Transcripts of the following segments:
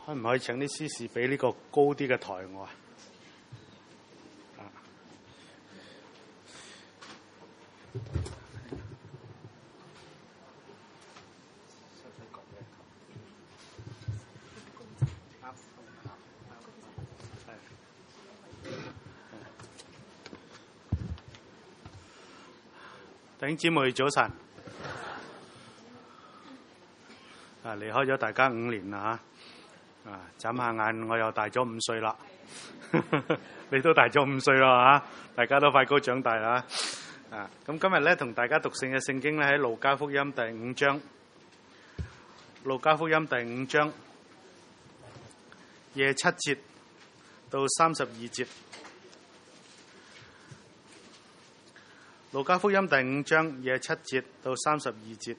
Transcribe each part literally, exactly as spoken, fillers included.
可唔可以請啲司事俾呢個高啲嘅台我啊？弟兄姊妹早晨。啊，離開咗大家五年啦嚇，啊，眨下眼我又大咗五歲啦，你都大咗五歲啦嚇，大家都快高長大啦。啊，咁今日咧同大家讀聖嘅聖經咧喺路加福音第五章，路加福音第五章廿七節到三十二節。路加福音第五章廿七節到三十二節。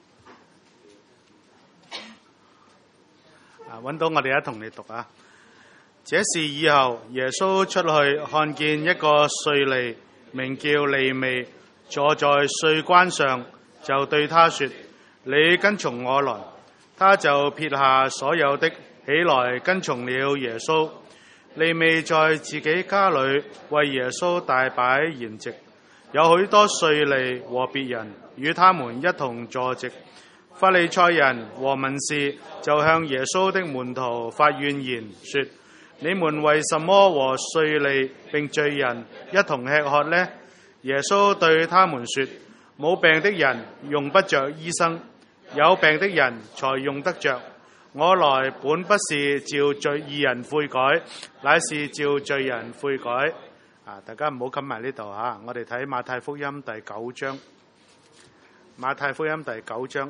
啊，揾到我哋一同嚟讀啊！這事以後，耶穌出去看見一個稅吏，名叫利未，坐在稅關上，就對他說：你跟從我來。他就撇下所有的，起來跟從了耶穌。利未在自己家裏為耶穌大擺筵席，有許多稅吏和別人與他們一同坐席。法利賽人和文士就向耶穌的門徒發怨言，說：你們為什麼和稅吏並罪人一同吃喝呢？耶穌對他們說：冇病的人用不着醫生，有病的人才用得着。我來本不是召罪義人悔改，乃是召罪人悔改。啊！大家唔好冚埋呢度嚇，我哋睇馬太福音第九章。馬太福音第九章。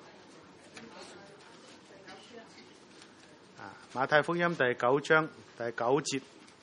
啊！馬太福音第九章第九節。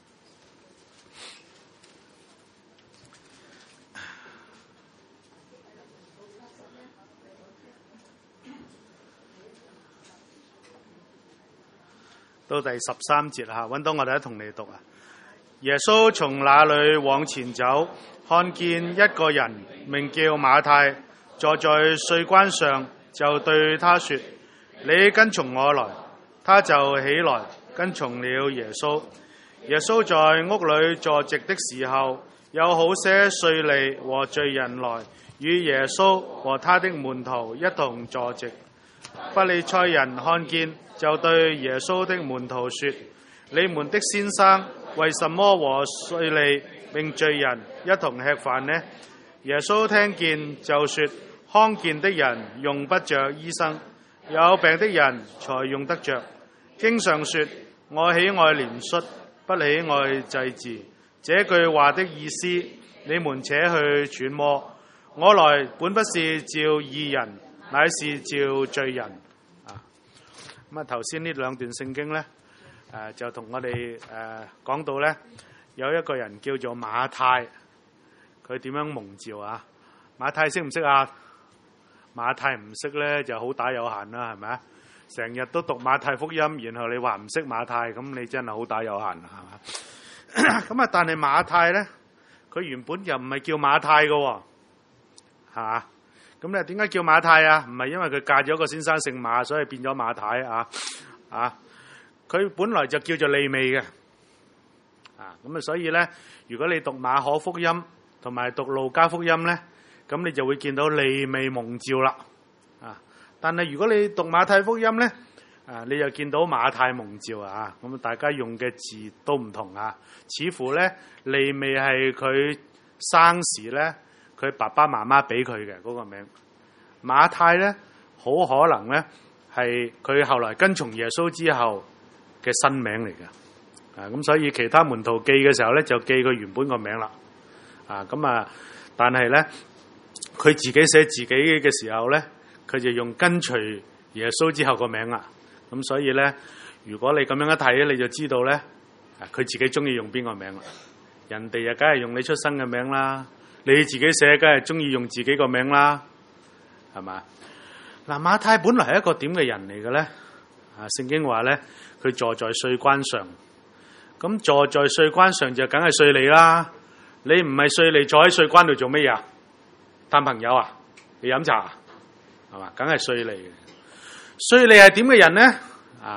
到第十三節嚇，揾到我哋一同嚟讀啊！耶穌從那裏往前走，看見一個人名叫馬太，坐在稅關上，就對他說：你跟從我來。他就起來跟從了耶穌。耶穌在屋裏坐席的時候，有好些稅吏和罪人來與耶穌和他的門徒一同坐席。法利賽人看見，就對耶穌的門徒說：你們的先生為什麼和稅吏並罪人一同吃飯呢？耶穌聽見就說：康健的人用不着醫生，有病的人才用得着。經上說：我喜愛憐恤，不喜愛祭祀。這句話的意思，你們且去揣摩。我來本不是召義人，乃是召罪人。啊，咁啊，頭先呢兩段聖經呢，誒、呃、就同我哋誒講到呢，有一個人叫做馬太，佢點樣蒙召啊？馬太識唔識啊？馬太唔識呢，就好打有限啦，係咪啊？成日都讀馬太福音，然後你話唔識馬太，咁你真係好打有限啦，係嘛？咁啊，但係馬太咧，佢原本又唔係叫馬太噶，係嘛？咁咧點解叫馬太啊？唔係因為佢嫁咗個先生姓馬，所以變咗馬太啊？啊，佢本來就叫做利未嘅，啊，咁啊，所以咧，如果你讀馬可福音同埋讀路加福音咧，咁你就會見到利未蒙召啦。但係如果你讀馬太福音咧，啊，你又見到馬太蒙召啊，咁大家用嘅字都唔同啊，似乎咧利未係佢生時咧，佢爸爸媽媽俾佢嘅嗰個名。馬太咧，好可能咧係佢後來跟從耶穌之後嘅新名嚟嘅，啊，咁所以其他門徒記嘅時候咧就記佢原本個名啦，啊，咁啊，但係咧佢自己寫自己嘅時候咧，佢就用跟隨耶穌之後個名啦，咁所以咧，如果你咁樣一睇咧，你就知道咧，佢自己中意用邊個名啦。人哋啊，梗係用你出生嘅名啦，你自己寫梗係中意用自己個名啦，係嘛？嗱，馬太本來係一個點嘅人嚟嘅咧？啊，聖經話咧，佢坐在稅關上，咁坐在稅關上就梗係稅吏啦。你唔係稅吏，坐喺稅關度做咩呀？探朋友啊？你飲茶啊？係嘛？梗係稅吏嘅。稅吏係點嘅人呢？啊，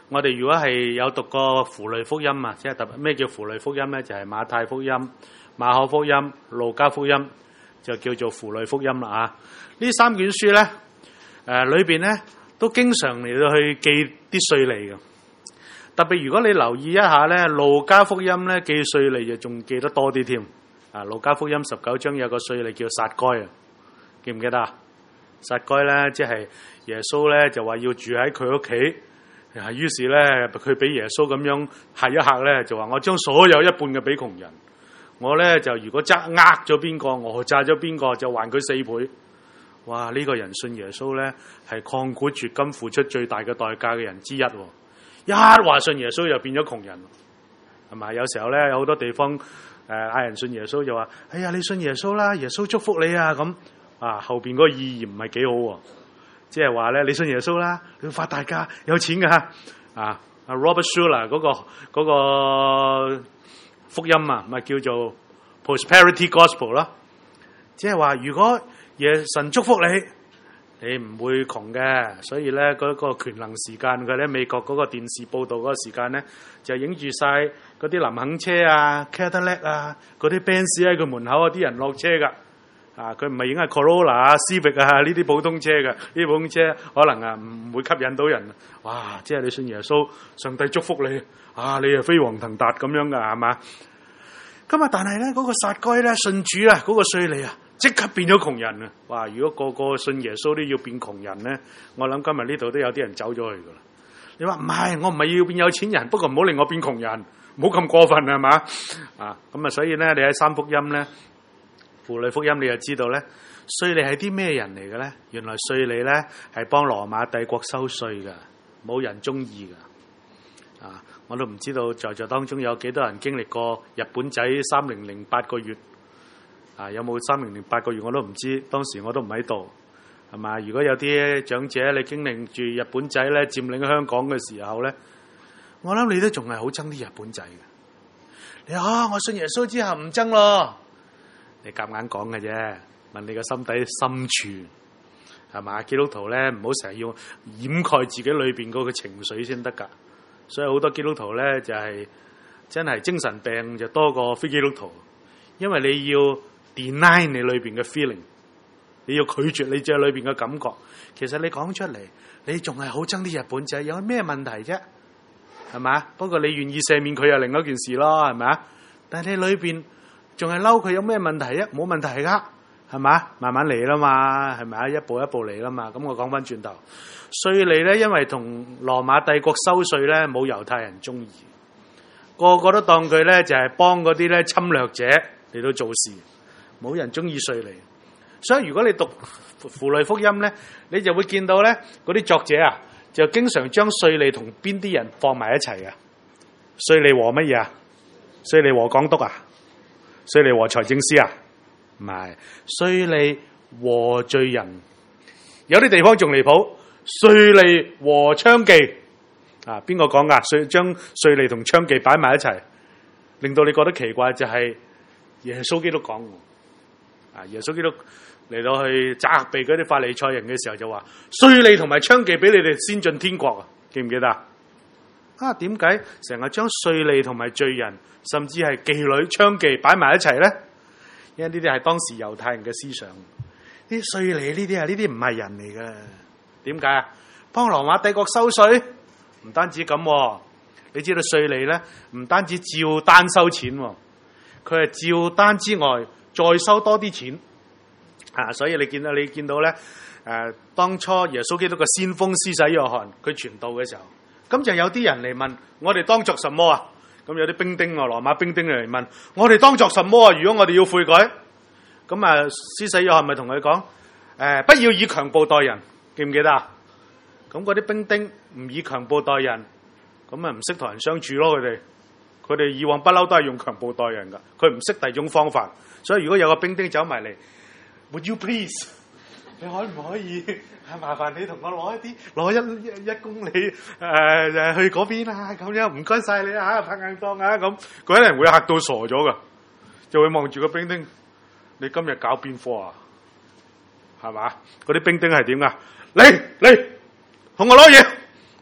我哋如果係有讀過符類福音啊，即係特別咩叫符類福音咧？就係、是、馬太福音、馬可福音、路加福音，就叫做符類福音啦啊！呢三卷書咧，誒、呃、裏邊咧都經常嚟到去記啲稅吏嘅。特別如果你留意一下咧，路加福音咧記稅吏就仲記得多啲添。啊，路加福音十九章有個稅吏叫撒該啊，記唔記得啊？撒該咧即係耶穌咧就話要住喺佢屋企。啊！於是咧，佢俾耶穌咁樣嚇一嚇咧，就話我將所有一半嘅俾窮人。我咧就如果揸呃咗邊個，我詐咗邊個，就還佢四倍。哇！呢、這個人信耶穌咧，係曠古絕今付出最大嘅代價嘅人之一。一話信耶穌就變咗窮人，係咪？有時候咧，有好多地方誒嗌、呃、人信耶穌就話：哎呀，你信耶穌啦，耶穌祝福你啊！咁啊，後邊嗰個意義唔係幾好。即係話咧，你信耶穌啦，你會發大家有錢噶啊！阿 Robert Schuller 嗰個嗰個福音啊，咪叫做 Prosperity Gospel 咯。即係話，如果耶神祝福你，你唔會窮嘅。所以咧，嗰個權能時間嘅咧，美國嗰個電視報導嗰個時間咧，就影住晒嗰啲林肯車啊、Cadillac 啊、嗰啲 Benz 喺佢門口啊，啲人落車噶。啊！佢唔係影係 Corolla 啊、Civic 啊呢啲普通車嘅，呢啲普通車可能啊唔會吸引到人。哇！即係你信耶穌，上帝祝福你，啊你係飛黃騰達咁樣噶係嘛？咁啊，但係咧嗰個撒該咧信主啊，嗰、那個稅吏啊，即刻變咗窮人啊！哇！如果個個信耶穌都要變窮人咧，我諗今日呢度都有啲人走咗去噶啦。你話唔係，我唔係要變有錢人，不過唔好令我變窮人，唔好咁過分係嘛？啊咁啊，所以咧你喺三福音咧。符類福音你就知道咧，稅吏係啲咩人嚟嘅咧？原來稅吏咧係幫羅馬帝國收稅嘅，冇人中意嘅。啊，我都唔知道在座當中有幾多人經歷過日本仔三零零八個月。啊，有冇三零零八個月我都唔知，當時我都唔喺度，係嘛？如果有啲長者你經歷住日本仔咧佔領香港嘅時候咧，我諗你都仲係好憎啲日本仔嘅。你啊，我信耶穌之後唔憎咯。你夾硬講嘅啫，問你個心底深處係嘛？基督徒咧唔好成日要掩蓋自己裏邊嗰個情緒先得㗎。所以好多基督徒咧就係、是、真係精神病就多過非基督徒，因為你要 deny 你裏邊嘅 feeling， 你要拒絕你只裏邊嘅感覺。其實你講出嚟，你仲係好憎啲日本仔，有咩問題啫？係嘛？不過你願意赦免佢又另一件事咯，係咪啊？但係你裏邊仲係嬲佢，有咩問題啊？冇問題噶，係嘛？慢慢嚟啦嘛，係咪啊？一步一步嚟啦嘛。咁我講翻轉頭，稅吏咧，因為同羅馬帝國收稅咧，冇猶太人中意，個個都當佢咧就係幫嗰啲咧侵略者嚟到做事，冇人中意稅吏。所以如果你讀符類福音咧，你就會見到咧嗰啲作者啊，就經常將稅吏同邊啲人放埋一齊啊？稅吏和乜嘢啊？稅吏和港督啊？稅吏和財政司啊？唔係，稅吏和罪人。有啲地方仲離譜，稅吏和娼妓啊！邊個講噶？稅將稅吏同娼妓擺埋一齊，令到你覺得奇怪，就係耶穌基督講啊！耶穌基督嚟到去責備嗰啲法利賽人嘅時候就話：稅吏同埋娼妓俾你哋先進天國啊！記唔記得啊？啊，點解成日將稅吏同埋罪人，甚至係妓女、娼妓擺埋一齊咧？因為呢啲係當時猶太人嘅思想。啲稅吏呢啲啊，呢啲唔係人嚟嘅。點解啊？幫羅馬帝國收稅，唔單止咁、啊，你知道稅吏咧，唔單止照單收錢、啊，佢係照單之外再收多啲錢。啊，所以你見到你見到咧，誒、呃，當初耶穌基督嘅先鋒施洗約翰，佢傳道嘅時候。咁就有啲人嚟問我哋當作什麼啊？咁有啲兵丁啊，羅馬兵丁嚟問我哋當作什麼啊？如果我哋要悔改，咁啊，施洗約翰咪同佢講：誒、呃，不要以強暴待人，記唔記得啊？咁嗰啲兵丁唔以強暴待人，咁啊唔識同人相處咯。佢哋佢哋以往不嬲都係用強暴待人噶，佢唔識第二種方法。所以如果有個兵丁走埋嚟 ，Would you please？你可唔可以係麻煩你同我攞一啲攞一一,一公里誒、呃、去嗰邊啊？咁樣唔該晒你啊！拍硬檔啊！咁嗰啲人會嚇到傻咗噶，就會望住個兵丁，你今日搞邊科啊？係嘛？嗰啲兵丁係點噶？嚟嚟同我攞嘢，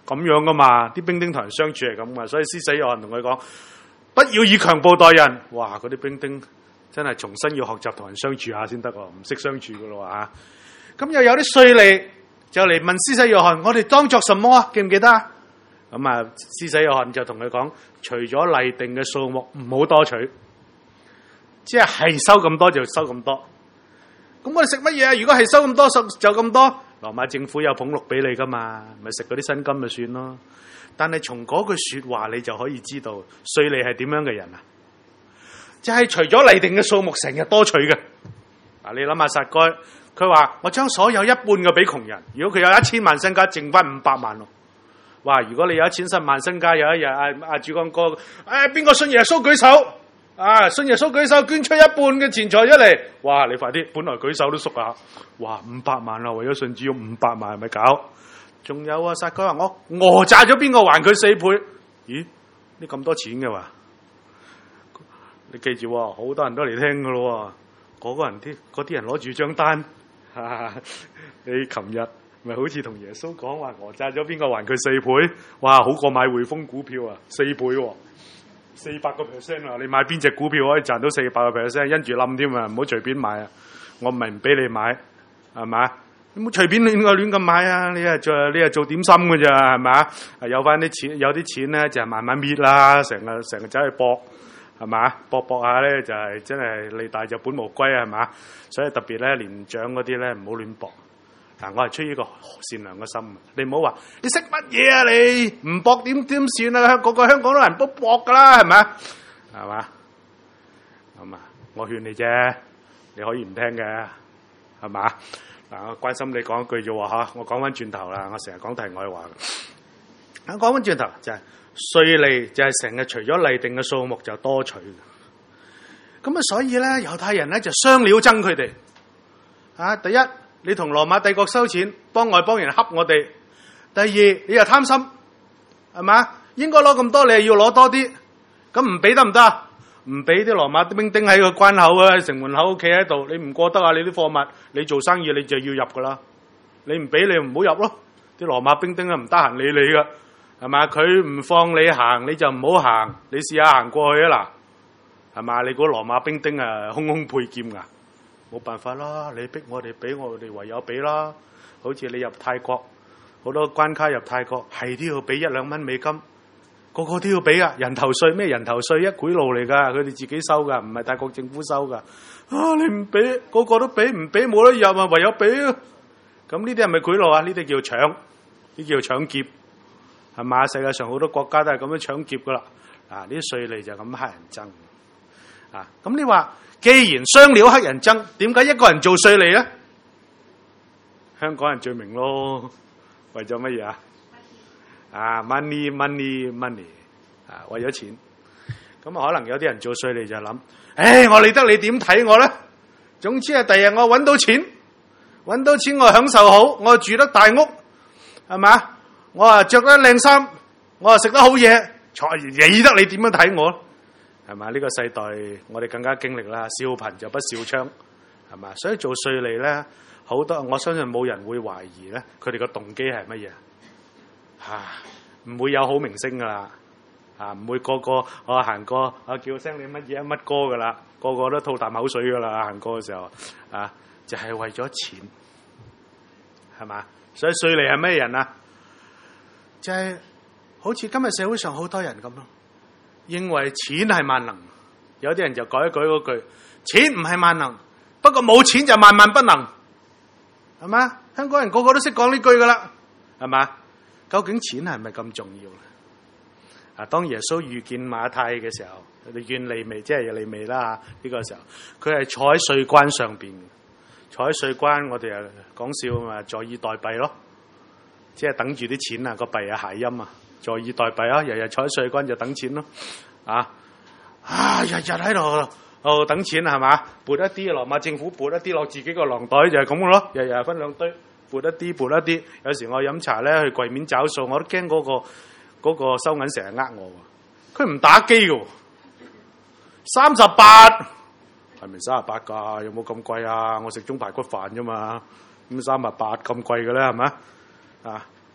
咁樣噶嘛，啲兵丁同人相處係咁嘛，所以施洗約翰同佢講，不要以強暴待人。哇！嗰啲兵丁真係重新要學習同人相處下先得喎，唔識相處噶咯嚇。咁又有啲稅吏就嚟問施洗約翰：我哋當作什麼啊？記唔記得啊？咁啊，施洗約翰就同佢講：除咗例定嘅數目，唔好多取，即係係收咁多就收咁多。咁我哋食乜嘢啊？如果係收咁多，就咁多。羅馬政府有俸祿俾你噶嘛，咪食嗰啲薪金就算咯。但係從嗰句說話，你就可以知道稅吏係點樣嘅人啊！就係、是、除咗例定嘅數目，成日多取嘅。嗱，你諗下撒該，佢話我將所有一半嘅俾窮人。如果佢有一千萬身家，剩翻五百萬咯。哇！如果你有一千十萬身家，有一日阿阿主講哥，誒邊個信耶穌舉手？啊！信耶穌舉手，捐出一半嘅錢財出嚟。哇！你快啲，本來舉手都縮下。哇！五百萬啦，為咗信主要五百萬，係咪搞？仲有啊！撒該話我訛詐咗邊個還佢四倍？咦？呢咁多錢嘅話，你記住，好多人都嚟聽噶咯。嗰、那個人啲嗰啲人攞住張單，啊、你琴日咪好似同耶穌講話訛詐咗邊個還佢四倍？哇！好過買匯豐股票啊，四倍喎、啊。四百個 percent 啊！你買邊隻股票可以賺到四百個 percent， 因住冧添啊！唔好隨便買啊！我唔係唔俾你買，係嘛？你唔好隨便亂個亂咁買啊！你係做你係做點心嘅咋，係嘛？有翻啲錢，有啲錢咧就係慢慢搣啦，成日成日走去搏，係嘛？搏搏下咧就係、是、真係利大就本無歸啊，係嘛？所以特別咧年長嗰啲咧唔好亂搏。嗱，我係出於個善良嘅心，你唔好話你識乜嘢啊？你唔搏點點算啊？個個香港人都搏噶啦，係咪？係嘛？咁啊，我勸你啫，你可以唔聽嘅，係嘛？嗱，我關心你講一句啫喎嚇，我講翻轉頭啦，我成日講題外話。啊，講翻轉頭就係稅吏就係成日除咗例定嘅數目就多取。咁啊，所以咧猶太人咧就雙料憎佢哋。啊，第一。你同羅馬帝國收錢，幫外邦人恰我哋。第二，你又貪心，係嘛？應該攞咁多，你又要攞多啲，咁唔俾得唔得啊？唔俾啲羅馬兵丁喺個關口啊，城門口企喺度，你唔過得啊？你啲貨物，你做生意你就要入噶啦。你唔俾你唔好入咯。啲羅馬兵丁啊唔得閒理你噶，係嘛？佢唔放你行，你就唔好行。你試下行過去啊嗱，係嘛？你估羅馬兵丁啊空空配劍噶？冇辦法啦，你逼我哋俾，我哋唯有俾啦。好似你入泰國，好多關卡入泰國係都要俾一兩蚊美金，個個都要俾噶。人頭稅咩人頭稅？一賄賂嚟噶，佢哋自己收噶，唔係泰國政府收噶。啊，你唔俾，個個都俾，唔俾冇得入啊，唯有俾啊。咁呢啲係咪賄賂啊？呢啲叫搶，呢叫搶劫，係嘛？世界上好多國家都係咁樣搶劫噶啦。啊，呢啲稅吏就咁乞人憎。啊，咁你話？既然雙料乞人憎，點解一個人做稅吏咧？香港人最明咯，為咗乜嘢啊？啊 ，money money money， 啊，為咗錢。咁啊，可能有啲人做稅吏就諗，誒，我理得你點睇我咧？總之係第日我揾到錢，揾到錢我享受好，我住得大屋，係嘛？我啊着得靚衫，我啊食得好嘢，理得你點樣睇我？係嘛？呢、這個世代我哋更加經歷啦，笑貧就不笑娼，係嘛？所以做稅吏咧，好多我相信冇人會懷疑咧，佢哋個動機係乜嘢？嚇、啊，唔會有好明星噶啦，啊，唔會個個我行過我叫聲你乜嘢乜歌噶啦，個個都吐啖口水噶啦，行過嘅時候啊，就係、是、為咗錢，係嘛？所以稅吏係咩人啊？就係、是、好似今日社會上好多人咁咯。認為錢係萬能，有啲人就改一改嗰句：錢唔係萬能，不過冇錢就萬萬不能，係嘛？香港人個個都識講呢句噶啦，係嘛？究竟錢係咪咁重要咧？啊，當耶穌遇見馬太嘅時候，你見利未，即係利未啦。呢、這個時候，佢係坐喺稅關上邊，坐喺稅關，我哋啊講笑啊嘛，坐以待幣咯，即係等住啲錢啊，個幣啊諧音啊。坐以待斃啊！日日坐喺稅關就等錢咯，啊啊！日日喺度哦等錢係嘛？撥一啲羅馬政府撥一啲落自己個囊袋就係咁嘅咯，日日分兩堆，撥一啲撥一啲。有時我飲茶咧去櫃面找數，我都驚嗰個嗰個收銀成日呃我喎。佢唔打機嘅，三十八係咪三十八㗎？有冇咁貴啊？我食中排骨飯啫嘛，咁三十八咁貴嘅咧係咪啊？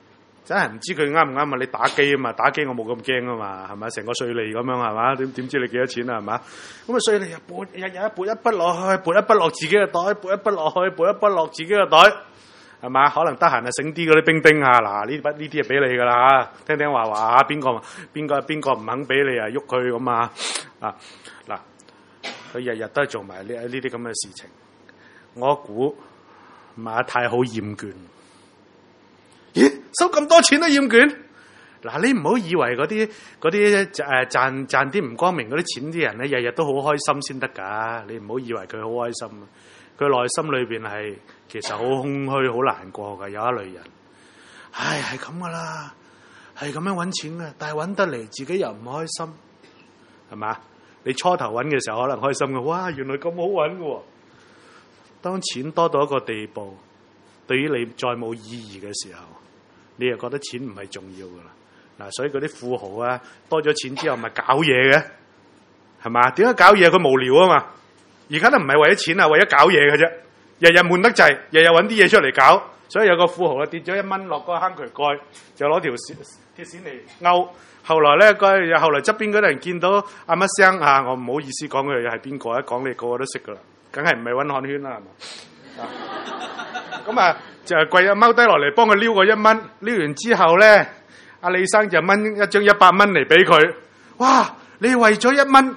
真係唔知佢啱唔啱啊！你打機啊嘛，打機我冇咁驚啊嘛，係咪？成個稅吏咁樣係嘛？點點知你幾多錢啊？係嘛？咁啊稅吏又撥日日撥一筆落去，撥一筆落自己嘅袋，撥一筆落去，撥一筆落自己嘅袋，係嘛？可能得閒啊醒啲嗰啲兵丁啊，嗱呢筆呢啲係俾你㗎啦嚇，聽聽話話啊，邊個邊個邊個唔肯俾你啊喐佢咁啊啊嗱，佢日日都係做埋呢呢啲咁嘅事情，我估馬太好厭倦。咦，收咁多錢都厭倦？嗱，你唔好以為嗰啲嗰啲誒賺賺啲唔光明嗰啲錢啲人咧，日日都好開心先得㗎。你唔好以為佢好開心，佢內心裏邊係其實好空虛、好難過㗎。有一類人，唉，係咁噶啦，係咁樣揾錢嘅，但係揾得嚟自己又唔開心，係嘛？你初頭揾嘅時候可能開心嘅，哇，原來咁好揾嘅喎。當錢多到一個地步，對於你再冇意義嘅時候，你又覺得錢唔係重要噶啦，嗱，所以嗰啲富豪啊，多咗錢之後咪搞嘢嘅，係嘛？點解搞嘢？佢無聊啊嘛！而家都唔係為咗錢啊，為咗搞嘢嘅啫。日日悶得滯，日日揾啲嘢出嚟搞。所以有個富豪啊，跌咗一蚊落個坑渠蓋，就攞條鐵線嚟勾。後來咧，個後來側邊嗰啲人見到阿乜聲啊，我唔好意思講佢係邊個，一講你個個都識噶啦，梗係唔係溫漢圈啦，係嘛？咁啊，就係跪啊踎低落嚟幫佢撩個一蚊，撩完之後咧，阿李生就掹一張一百蚊嚟俾佢。哇！你為咗一蚊，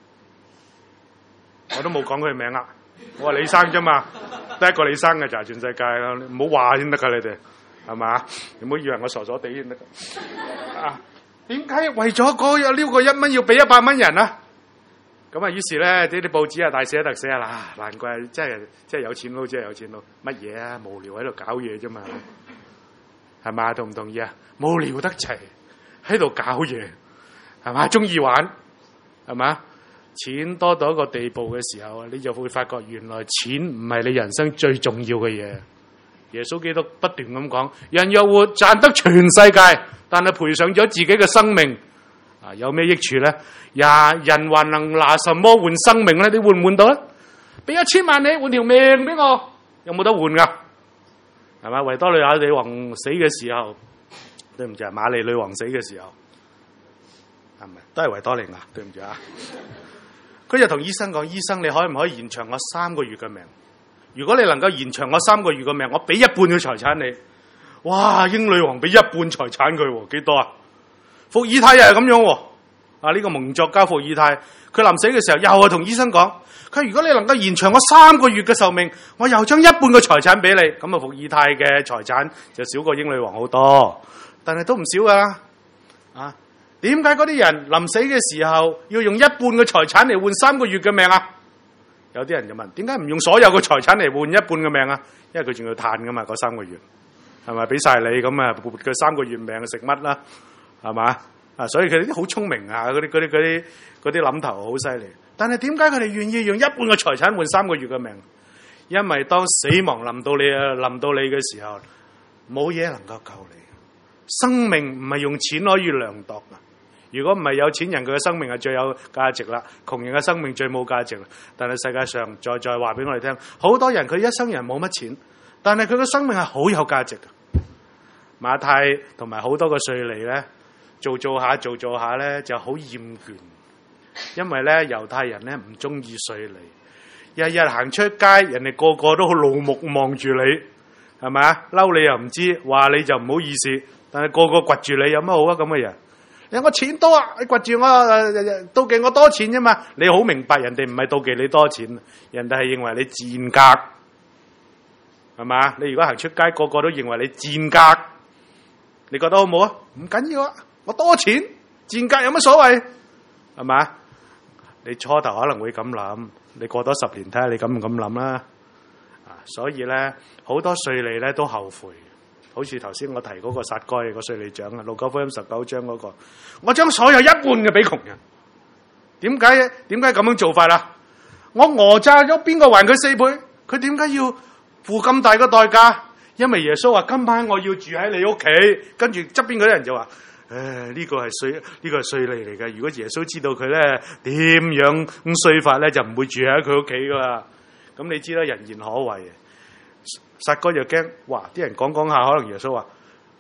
我都冇講佢名啦。我話李生啫嘛，得一個李生嘅就係全世界啦。唔好話先得噶，你哋係嘛？你唔好以為我傻傻地先得。啊，點解為咗嗰個撩個一蚊要俾一百蚊人啊？咁啊，於是咧，呢啲報紙啊，大寫特寫啊，嗱，難怪真係真係有錢佬，真係有錢佬，乜嘢啊？無聊喺度搞嘢啫嘛，係嘛？同唔同意啊？無聊得齊，喺度搞嘢，係嘛？中意玩，係嘛？錢多到一個地步嘅時候啊，你就會發覺原來錢唔係你人生最重要嘅嘢。耶穌基督不斷咁講：人若活賺得全世界，但係賠上咗自己嘅生命。啊，有咩益處咧？呀，人還能拿什麼換生命咧？你換唔換到咧？俾一千萬你換條命俾我，有冇得換噶？係嘛？維多利亞女王死嘅時候，對唔住啊，瑪麗女王死嘅時候，係咪都係維多利亞？對唔住啊！佢就同醫生講：醫生，你可唔可以延長我三個月嘅命？如果你能夠延長我三個月嘅命，我俾一半嘅財產你。哇！英女王俾一半財產佢，幾多啊？伏爾泰又係咁樣喎，啊呢、這個蒙作家伏爾泰，佢臨死嘅時候又係同醫生講，佢如果你能夠延長我三個月嘅壽命，我又將一半嘅財產俾你，咁啊伏爾泰嘅財產就少過英女王好多，但係都唔少噶，啊點解嗰啲人臨死嘅時候要用一半嘅財產嚟換三個月嘅命啊？有啲人就問，點解唔用所有嘅財產嚟換一半嘅命啊？因為佢仲要嘆噶嘛，嗰三個月係咪俾晒你咁啊？佢三個月命食乜啦？係嘛啊？所以佢哋啲好聰明啊！嗰啲嗰啲嗰啲嗰啲諗頭好犀利。但係點解佢哋願意用一半嘅財產換三個月嘅命？因為當死亡臨到你啊，臨到你嘅時候，冇嘢能夠救你。生命唔係用錢可以量度噶。如果唔係有錢人，佢嘅生命係最有價值啦；窮人嘅生命最冇價值啦。但係世界上再再話俾我哋聽，好多人佢一生人冇乜錢，但係佢嘅生命係好有價值嘅。馬太同埋好多個稅吏咧。做做下做做下咧就好厭倦，因為咧猶太人咧唔中意稅吏，日日行出街，人哋個個都好怒目望住你，係咪啊？嬲你又唔知，話你就唔好意思，但係個個掘住你有乜好啊？咁嘅人，你我錢多啊，你掘住我，妒忌我多錢啫嘛？你好明白，人哋唔係妒忌你多錢，人哋係認為你賤格，係嘛？你如果行出街，個個都認為你賤格，你覺得好唔好啊？唔緊要啊！我多錢賤格有乜所謂？係嘛？你初頭可能會咁諗，你過多十年睇下你敢唔敢諗啦。啊，所以咧好多稅吏咧都後悔，好似頭先我提嗰個撒該個稅吏長啊，路加福音十九章嗰個，我將所有一半嘅俾窮人。點解點解咁樣做法啦？我訛詐咗邊個還佢四倍？佢點解要付咁大嘅代價？因為耶穌話今晚我要住喺你屋企，跟住側邊嗰啲人就話。誒，呢、這個係稅，呢、這個係稅吏嚟嘅。如果耶穌知道佢咧點樣咁衰法咧，就唔會住喺佢屋企噶啦。咁你知啦，人言可畏。撒該又驚，哇！啲人講講下，可能耶穌話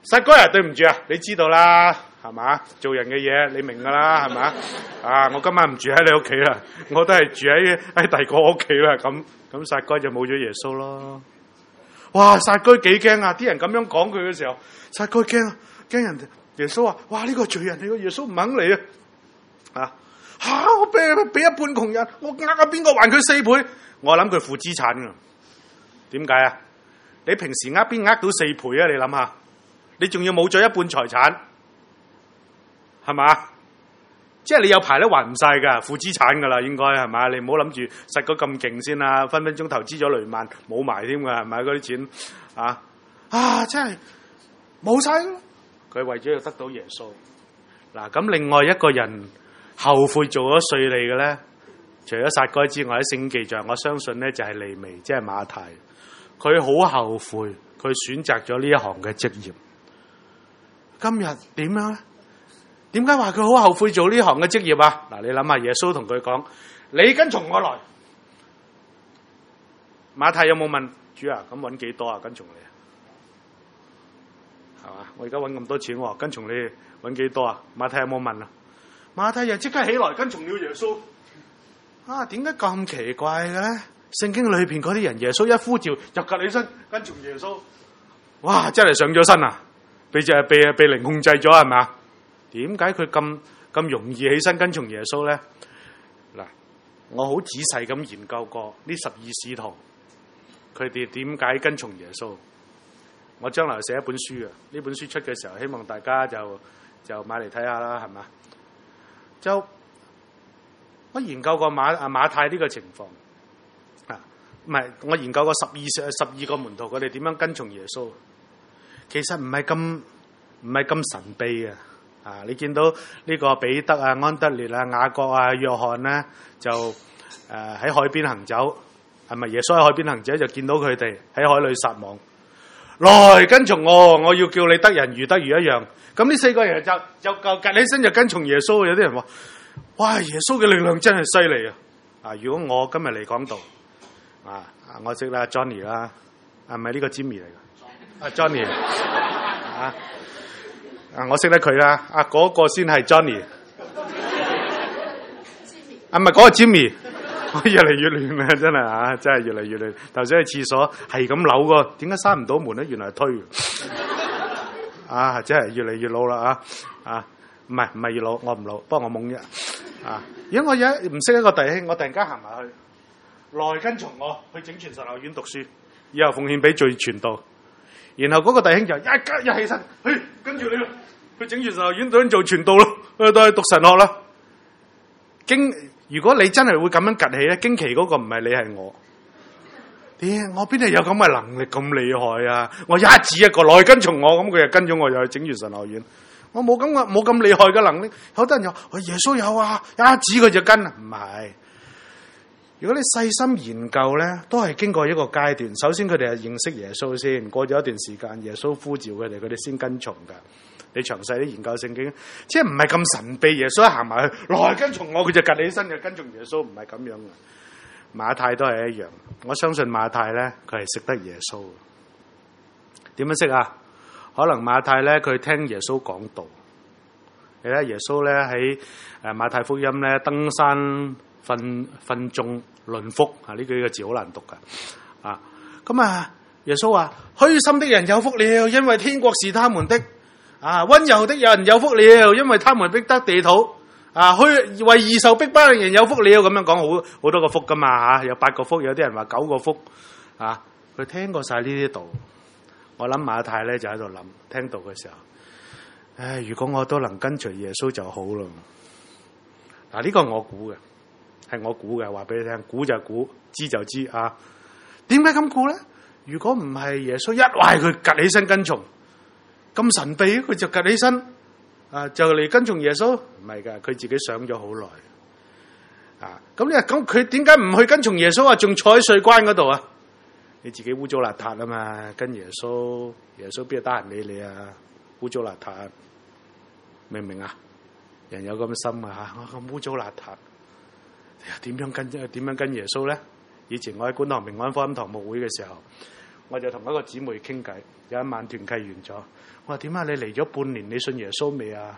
撒該啊，對唔住啊，你知道啦，係嘛？做人嘅嘢你明噶啦，係嘛？啊，我今晚唔住喺你屋企啦，我都係住喺喺第二個屋企啦。咁咁撒該就冇咗耶穌咯。哇！撒該幾驚啊！啲人咁樣講佢嘅時候，撒該驚啊，驚人哋耶穌話：哇！呢、這個罪人，你個耶穌唔肯嚟啊！啊吓！我俾俾一半窮人，我呃啊邊個還佢四倍？我諗佢負資產噶。點解啊？你平時呃邊呃到四倍啊？你諗下。你仲要冇咗一半財產，係嘛？即係你有排都還唔晒噶，負資產噶啦，應該係嘛？你唔好諗住實個咁勁先啦，分分鐘投資咗雷曼冇埋添噶，係咪嗰啲錢啊？啊，真係冇晒。佢為咗要得到耶穌，嗱咁另外一個人後悔做咗稅吏嘅咧，除咗撒該之外，喺聖經記載，我相信咧就係利未，即係馬太。佢好後悔，佢選擇咗呢一行嘅職業。今日點樣咧？點解話佢好後悔做呢行嘅職業啊？嗱，你諗下，耶穌同佢講：你跟從我來。馬太有冇問主啊？咁搵幾多啊？跟從你，係嘛？我而家搵咁多錢，跟從你搵幾多啊？馬太有冇問啊？馬太又即刻起來跟從了耶穌。啊，點解咁奇怪嘅咧？聖經裏邊嗰啲人，耶穌一呼召就趷起身跟從耶穌。哇！真係上咗身啊！被就係被被靈控制咗係嘛？點解佢咁咁容易起身跟從耶穌咧？嗱，我好仔細咁研究過呢十二使徒，佢哋點解跟從耶穌？我將來寫一本書啊！呢本書出嘅時候，希望大家就就買嚟睇下啦，係嘛？就我研究過馬啊馬太呢個情況啊，唔係我研究過十二十二個門徒，佢哋點樣跟從耶穌？其實唔係咁唔係咁神秘嘅，啊！你見到呢個彼得啊、安德烈啊、雅各啊、約翰咧，就誒喺、呃、海邊行走，係咪耶穌喺海邊行走就見到佢哋喺海裏撒網，來跟從我，我要叫你得人如得魚一樣。咁呢四個人就就就趷起身就跟從耶穌。有啲人話：哇！耶穌嘅力量真係犀利啊！啊！如果我今日嚟講道啊，我識啦 Johnny 啦，係咪呢個 Jimmy 嚟㗎？阿、ah, Johnny 啊，啊我識得佢啦，啊嗰、那個先係 Johnny， 啊唔係嗰個 Jimmy， 越嚟越亂啦，真係啊，真係越嚟越亂。頭先去廁所係咁扭個，點解閂唔到門咧？原來係推，啊真係越嚟越老啦啊啊，唔係唔係越老，我唔老，不過我懵啫啊。如果我有唔識一個弟兄，我突然間行埋去，來跟從我去整全神學院讀書，以後奉獻俾最傳道。然後嗰個弟兄就一家一起身，去跟住你咯，去整全神學院度做傳道咯，去到去讀神學啦。驚！如果你真係會咁樣趷起咧，驚奇嗰個唔係你係我。點？我邊度有咁嘅能力咁厲害啊？我一指一個來跟從我，咁佢就跟咗我，又去整全神學院。我冇咁嘅冇咁厲害嘅能力。好多人就話耶穌有啊，一指佢就跟，唔係。如果你細心研究咧，都係經過一個階段。首先佢哋係認識耶穌先，過咗一段時間，耶穌呼召佢哋，佢哋先跟從噶。你詳細啲研究聖經，即係唔係咁神秘。耶穌一行埋去，來跟從我，佢就趷起身就跟從耶穌，唔係咁樣嘅。馬太都係一樣，我相信馬太咧，佢係識得耶穌。點樣識啊？可能馬太咧，佢聽耶穌講道。你睇耶穌咧喺誒馬太福音咧登山。訓訓眾論福啊！呢幾個字好難讀噶啊！咁啊，耶穌話：虛心的人有福了，因為天國是他們的；啊，溫柔的人有福了，因為他們必得地土；啊，虛為義受逼迫的人有福了。咁樣講好好多個福噶嘛吓，有八個福，有啲人話九個福啊。佢聽過晒呢啲道，我諗馬太咧就喺度諗，聽到嘅時候，唉，如果我都能跟隨耶穌就好咯。嗱，呢個我估嘅。係我估嘅，話俾你聽，估就估，知就知啊。點解咁估咧？如果唔係耶穌一話佢趷起身跟從，咁神秘，佢就趷起身啊，就嚟跟從耶穌？唔係噶，佢自己想咗好耐啊。咁你話咁佢點解唔去跟從耶穌啊？仲坐喺稅關嗰度啊？你自己污糟邋遢啊嘛，跟耶穌，耶穌邊度得閒理你啊？污糟邋遢，明唔明啊？人有咁嘅心啊吓，咁污糟邋遢。點樣跟點樣跟耶穌咧？以前我喺觀塘平安福音堂牧會嘅時候， 我就同一個姊妹傾偈，有一晚團契完咗，我話點解你嚟咗半年，你信耶穌未啊？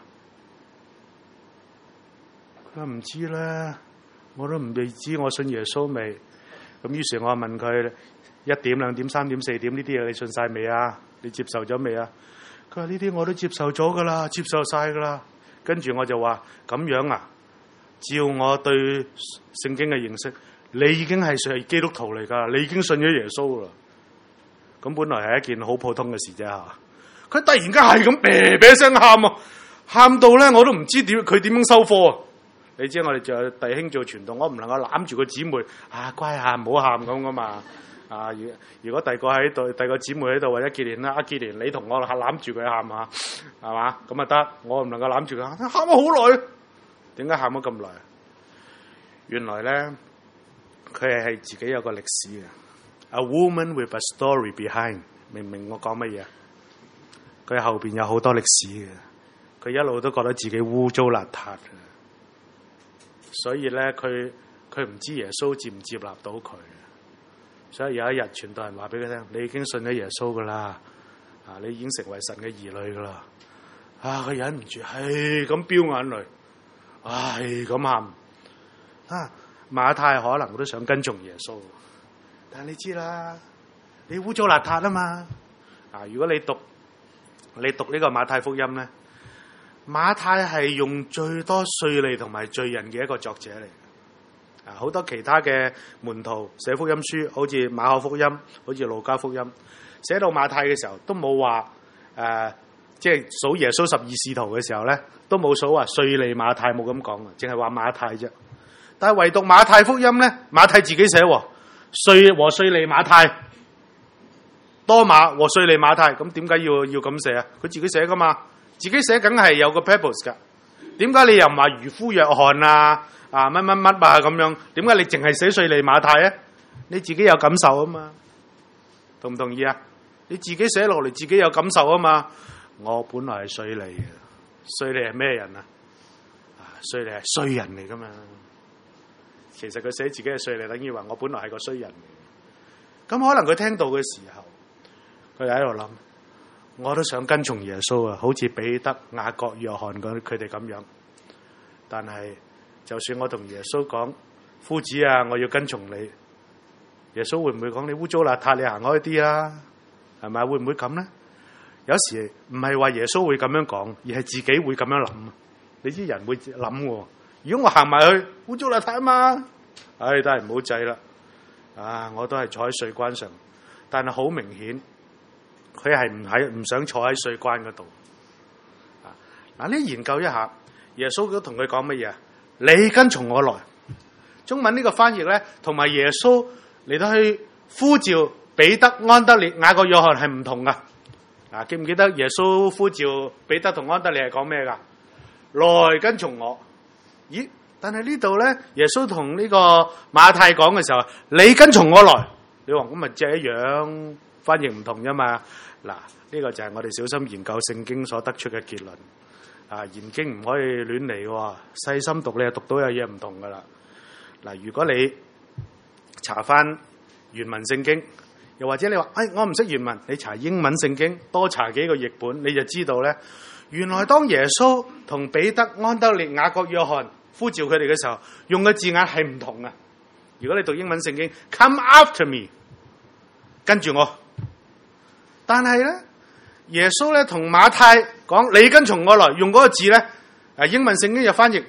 佢話唔知咧，我都唔未知我信耶穌未。咁於是我問佢一點、兩點、三點、四點呢啲嘢你信晒未啊？你接受咗未啊？佢話呢啲我都接受咗噶啦，接受晒噶啦。跟住我就話咁樣啊，照我對聖經嘅認識，你已經係係基督徒嚟噶，你已經信咗耶穌啦。咁本來係一件好普通嘅事啫嚇，佢突然間係咁啤啤聲喊啊，喊到咧我都唔知點佢點樣收貨啊！你知我哋做弟兄做傳道，我唔能夠攬住個姊妹啊，乖下唔好喊咁噶嘛啊！如如果第個喺度，第個姊妹喺度或者結連啦，阿結連你同我攬住佢喊下，係嘛？咁啊得，我唔能夠攬住佢喊，喊咗好耐，點解喊咗咁耐？原來咧佢係係自己有個歷史嘅。A woman with a story behind， 明唔明我講乜嘢？佢後邊有好多歷史嘅，佢一路都覺得自己污糟邋遢嘅，所以咧佢佢唔知耶穌接唔接納到佢，所以有一日傳道人話俾佢聽：你已經信咗耶穌噶啦，啊你已經成為神嘅兒女噶啦，啊佢忍唔住係咁飆眼淚，係咁喊，啊馬太可能都想跟從耶穌。但係你知啦，你污糟邋遢啊嘛！啊，如果你讀你讀呢個馬太福音咧，馬太係用最多稅吏同埋罪人嘅一個作者嚟嘅。啊，好多其他嘅門徒寫福音書，好似馬可福音、好似路加福音，寫到馬太嘅時候都冇話誒，即係數耶穌十二使徒嘅時候咧，都冇數話稅吏馬太，冇咁講啊，淨係話馬太啫。但係唯獨馬太福音咧，馬太自己寫喎。稅和稅吏馬太，多馬和稅吏馬太，咁點解要要咁寫啊？佢自己寫噶嘛，自己寫梗係有個 purpose 噶。點解你又唔話漁夫約翰啊啊乜乜乜啊咁樣？點解你淨係寫稅吏馬太啊？你自己有感受啊嘛，同唔同意啊？你自己寫落嚟，自己有感受啊嘛。我本來係稅吏嘅，稅吏係咩人啊？啊，稅吏係衰人嚟噶嘛。其實佢寫自己嘅稅吏，等於話我本來係個衰人。咁可能佢聽到嘅時候，佢喺度諗，我都想跟從耶穌啊，好似彼得、雅各、約翰佢哋咁樣。但係就算我同耶穌講，夫子啊，我要跟從你，耶穌會唔會講你污糟邋遢，你行開啲啦？係咪？會唔會咁咧？有時唔係話耶穌會咁樣講，而係自己會咁樣諗。你知人會諗喎。如果我行埋去污糟邋遢啊嘛，唉、哎，都係唔好制啦。啊，我都係坐喺稅關上，但係好明顯，佢係唔喺唔想坐喺稅關嗰度。啊，嗱，你研究一下，耶穌都同佢講乜嘢？你跟從我來。中文呢個翻譯咧，同埋耶穌嚟到去呼召彼得、安德烈、雅各、約翰係唔同噶。啊，記唔記得耶穌呼召彼得同安德烈係講咩噶？來跟從我。咦？但係呢度咧，耶穌同呢個馬太講嘅時候，你跟從我來。你話咁咪即係一樣，翻譯唔同啫嘛。嗱，呢個就係我哋小心研究聖經所得出嘅結論。啊，研經唔可以亂嚟嘅，細心讀你就讀到有嘢唔同噶啦。嗱，如果你查翻原文聖經，又或者你話，哎，我唔識原文，你查英文聖經，多查幾個譯本，你就知道咧，原來當耶穌同彼得、安德烈、雅各、約翰呼召佢哋嘅時候，用嘅字眼係唔同啊！如果你讀英文聖經 ，Come after me， 跟住我。但係咧，耶穌咧同馬太講，你跟從我來，用嗰個字咧，誒，英文聖經就翻譯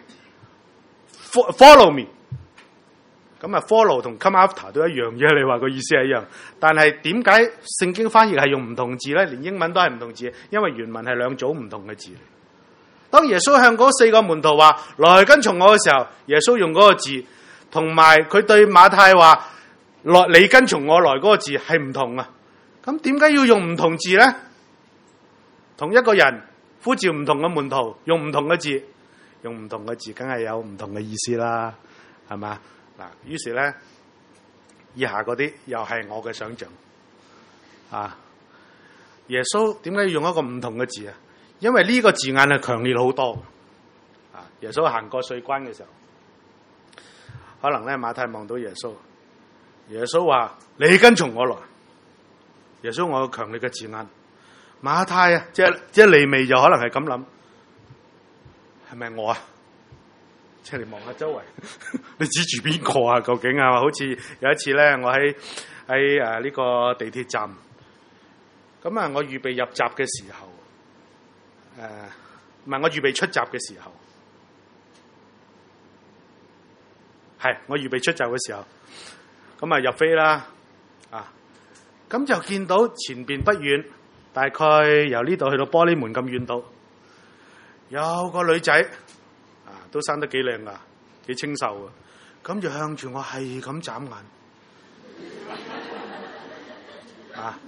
follow me。咁啊 ，follow 同 come after 都一樣嘅，你話個意思係一樣。但係點解聖經翻譯係用唔同字咧？連英文都係唔同字，因為原文係兩組唔同嘅字。當耶穌向嗰四個門徒話來跟從我嘅時候，耶穌用嗰個字，同埋佢對馬太話來你跟從我來嗰個字係唔同啊。咁點解要用唔同字咧？同一個人呼召唔同嘅門徒，用唔同嘅字，用唔同嘅字，梗係有唔同嘅意思啦，係嘛？嗱，於是咧，以下嗰啲又係我嘅想象啊。耶穌點解要用一個唔同嘅字啊？因為呢個字眼係強烈好多啊！耶穌行過稅關嘅時候，可能咧馬太望到耶穌，耶穌話：你跟從我來。 耶穌我有強烈嘅字眼，馬太啊，即係即係利未就可能係咁諗，係咪我啊？即係你望下周圍，你指住邊個啊？究竟啊？好似有一次咧，我喺喺誒呢個地鐵站，咁啊，我預備入閘嘅時候，誒唔係我預備出閘嘅時候，係我預備出閘嘅時候，咁啊入飛啦，啊，咁就見到前邊不遠，大概由呢度去到玻璃門咁遠度，有個女仔。都生得幾靚噶，幾清秀啊！咁就向住我係咁眨眼，啊！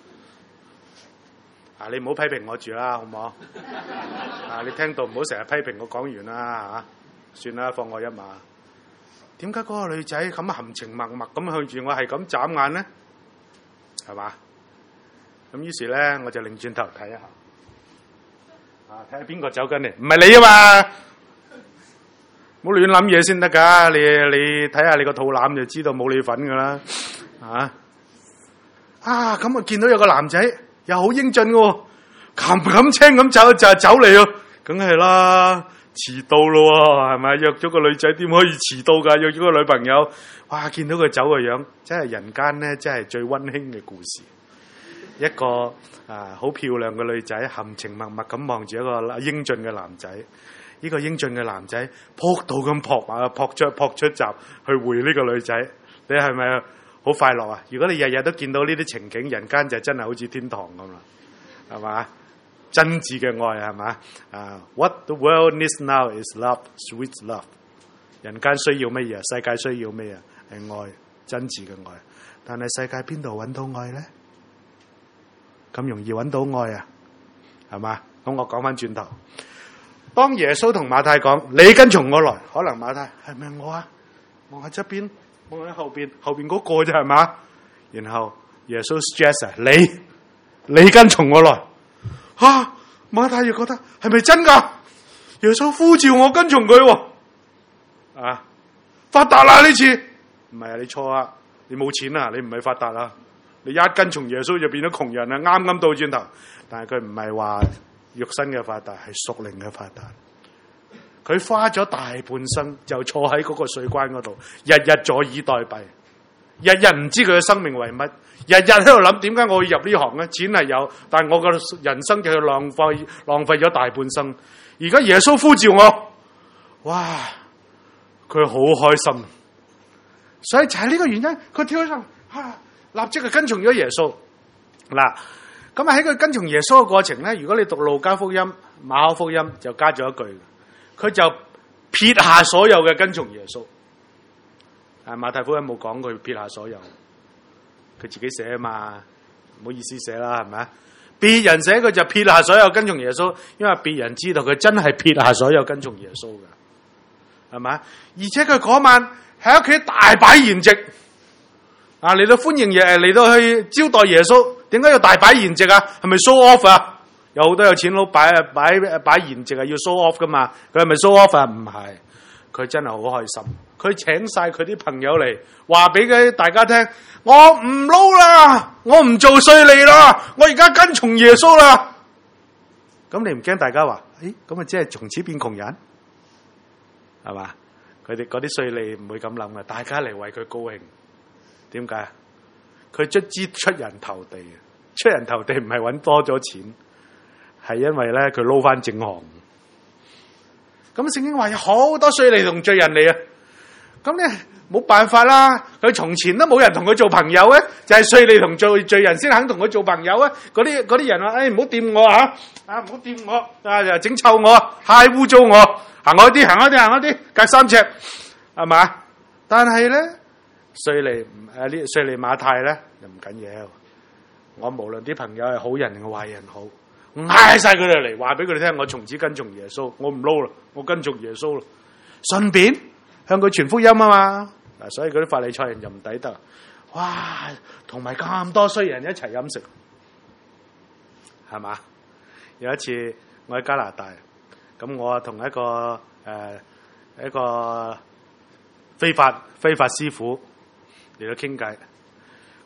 啊！你唔好批評我住啦，好唔好？啊！你聽到唔好成日批評我講完啦嚇，算啦，放我一馬。點解嗰個女仔咁含情脈脈咁向住我係咁眨眼呢？係嘛？咁於是咧，我就擰轉頭睇一下，啊！睇下邊個走緊嚟？唔係你啊嘛！唔好亂諗嘢先得噶，你你睇下你個肚腩就知道冇你份噶啦，啊啊咁啊見到有個男仔又好英俊嘅，冚冚青咁走就走嚟咯，梗係啦，遲到咯，係咪約咗個女仔點可以遲到噶？約咗個女朋友，哇見到佢走個樣，真係人間咧，真係最溫馨嘅故事。一個啊好漂亮嘅女仔含情脈脈咁望住一個英俊嘅男仔。呢個英俊嘅男仔撲到咁撲啊，撲出撲出閘去會呢個女仔，你係咪好快樂啊？如果你日日都見到呢啲情景，人間就真係好似天堂咁啦，係嘛？真摯嘅愛係嘛？啊、uh, ，What the world needs now is love, sweet love。人間需要乜嘢？世界需要乜嘢？係愛，真摯嘅愛。但係世界邊度揾到愛咧？咁容易揾到愛啊？係嘛？咁我講翻轉頭。當耶穌同馬太講：你跟從我來，可能馬太係咪我啊？望下側邊，望下後邊，後邊嗰個啫係嘛？然後耶穌 suggest 你，你跟從我來。吓、啊，馬太又覺得係咪真噶？耶穌呼召我跟從佢，啊，發達啦呢次？唔係啊，你錯啊，你冇錢啊，你唔係發達啊，你一跟從耶穌就變咗窮人啊，啱啱倒轉頭。但係佢唔係話肉身嘅發達，係屬靈嘅發達。佢花咗大半生就坐喺嗰個稅關嗰度，日日坐以待斃，日日唔知佢嘅生命為乜，日日喺度諗點解我會入呢行咧？錢係有，但係我嘅人生就去浪費浪費咗大半生。而家耶穌呼召我，哇！佢好開心，所以就係呢個原因，佢跳起身，啊，立即就跟從咗耶穌。嗱。咁啊喺佢跟從耶穌嘅過程咧，如果你讀路加福音、馬可福音，就加咗一句，佢就撇下所有嘅跟從耶穌。啊，馬太福音冇講佢撇下所有，佢自己寫啊嘛，唔好意思寫啦，係咪啊？別人寫佢就撇下所有跟從耶穌，因為別人知道佢真係撇下所有跟從耶穌嘅，係咪？而且佢嗰晚喺屋企大擺筵席，啊嚟到歡迎耶嚟到去招待耶穌。點解要大擺筵席啊？係咪 show off 啊？有好多有錢佬擺啊擺擺筵席啊，要 show off 噶嘛？佢係咪 show off 啊？唔係，佢真係好開心。佢請晒佢啲朋友嚟，話俾佢大家聽：我唔撈啦，我唔做稅吏啦，我而家跟從耶穌啦。咁你唔驚大家話？誒，咁啊，即係從此變窮人，係嘛？佢哋嗰啲稅吏唔會咁諗嘅，大家嚟為佢高興。點解？佢卒之出人頭地，出人頭地唔係揾多咗錢，係因為咧佢撈翻正行。咁聖經話有好多稅吏同罪人嚟啊，咁咧冇辦法啦。佢從前都冇人同佢做朋友咧，就係稅吏同罪罪人先肯同佢做朋友啊。嗰啲嗰啲人話：誒唔好掂我啊，啊唔好掂我啊，又整臭我，太污糟我，行開啲，行開啲，行開啲，隔三尺，係嘛？但係咧。稅吏誒呢稅吏馬太咧又唔緊要，我無論啲朋友係好人定係壞人好，嗌晒佢哋嚟，話俾佢哋聽，我從此跟從耶穌，我唔撈啦，我跟從耶穌啦，順便向佢傳福音啊嘛。嗱，所以嗰啲法利賽人就唔抵得，哇，同埋咁多衰人一齊飲食，係嘛？有一次我喺加拿大，咁我啊同一個誒、呃、一個非法非法師傅嚟到傾偈，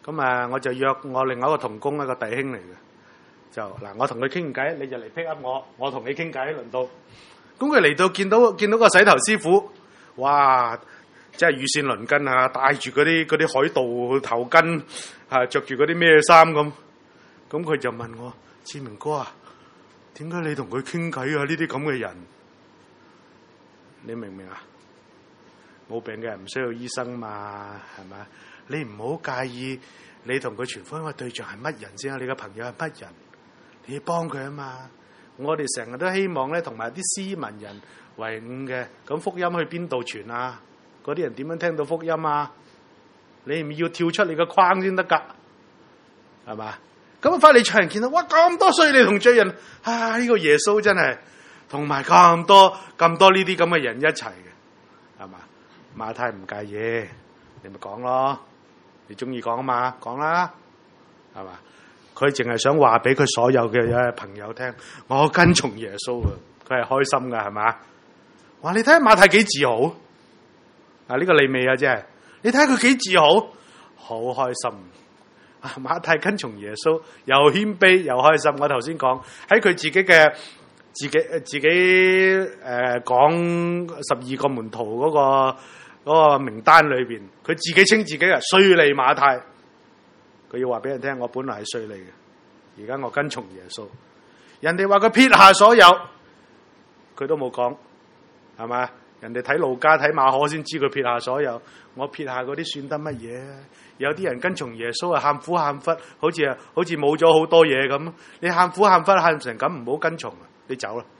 咁啊，我就約我另外一個同工一個弟兄嚟嘅，就嗱我同佢傾偈，你就嚟 pick up 我，我同你傾偈輪到。咁佢嚟到見到見到個洗頭師傅，哇！即係羽扇綸巾啊，戴住嗰啲嗰啲海盜頭巾，係着住嗰啲咩衫咁。咁佢就問我：志明哥啊，點解你同佢傾偈啊？呢啲咁嘅人，你明唔明啊？冇病嘅人唔需要醫生嘛，係咪？你唔好介意你同佢傳福音嘅對象係乜人先啊？你嘅朋友係乜人？你要幫佢啊嘛！我哋成日都希望咧，同埋啲斯文人為伍嘅，咁福音去邊度傳啊？嗰啲人點樣聽到福音啊？你唔要跳出你個框先得噶，係嘛？咁翻嚟場人見到，哇咁多稅吏同罪人，啊呢、這個耶穌真係同埋咁多咁多呢啲咁嘅人一齊嘅，係嘛？馬太唔介意，你咪講咯，你中意講啊嘛，講啦，係嘛？佢淨係想話俾佢所有嘅朋友聽，我跟從耶穌啊，佢係開心噶，係嘛？哇！你睇下馬太幾自豪啊！呢、這個利未啊，真係你睇下佢幾自豪，好開心啊！馬太跟從耶穌，又謙卑又開心。我頭先講喺佢自己嘅自己自己誒講十二個門徒嗰、那個嗰、那個名單裏邊，佢自己稱自己係稅吏馬太。佢要話俾人聽，我本來係稅吏嘅，而家我跟從耶穌。人哋話佢撇下所有，佢都冇講，係咪？人哋睇路加睇馬可先知佢撇下所有，我撇下嗰啲算得乜嘢？有啲人跟從耶穌啊，喊苦喊忽，好似啊，好似冇咗好多嘢咁。你喊苦喊忽喊成咁，唔好跟從啊！你走啦。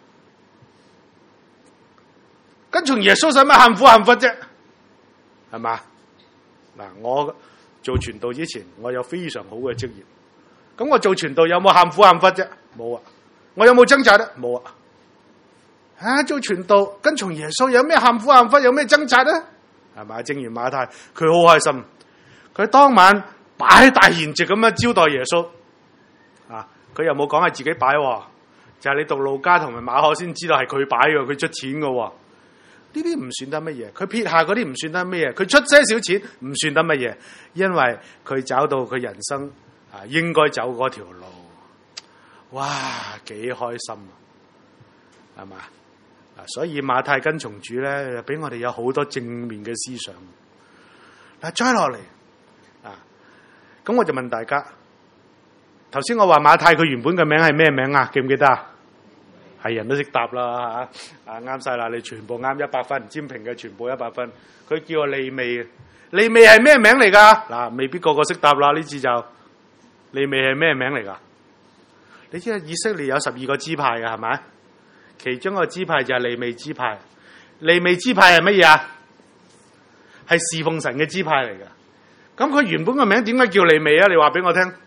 跟從耶穌使乜喊苦喊忽啫？係嘛？嗱，我做傳道之前，我有非常好嘅職業。咁我做傳道有冇喊苦喊忽啫？冇啊！我有冇掙扎咧？冇啊！啊，做傳道跟從耶穌有咩喊苦喊忽？有咩掙扎咧？係咪？正如馬太，佢好開心，佢當晚擺大筵席咁樣招待耶穌。啊，佢又冇講係自己擺，就係、是、你讀路加同埋馬可先知道係佢擺嘅，佢出錢嘅。呢啲唔算得乜嘢，佢撇下嗰啲唔算得乜嘢，佢出些少錢唔算得乜嘢，因為佢找到佢人生啊應該走嗰條路，哇幾開心啊，係嘛？啊，所以馬太跟從主咧，俾我哋有好多正面嘅思想。嗱，再落嚟啊，咁我就問大家，頭先我話馬太佢原本嘅名係咩名啊？記唔記得啊？係人都識答啦嚇，啊啱晒啦！你全部啱一百分，占評嘅全部一百分。佢叫我利未嘅，利未係咩名嚟㗎？嗱，未必個個識答啦。呢次就利未係咩名嚟㗎？你知啊，以色列有十二個支派嘅係咪？其中一個支派就係利未支派。利未支派係乜嘢啊？係侍奉神嘅支派嚟㗎。咁佢原本個名點解叫利未啊？你話俾我聽。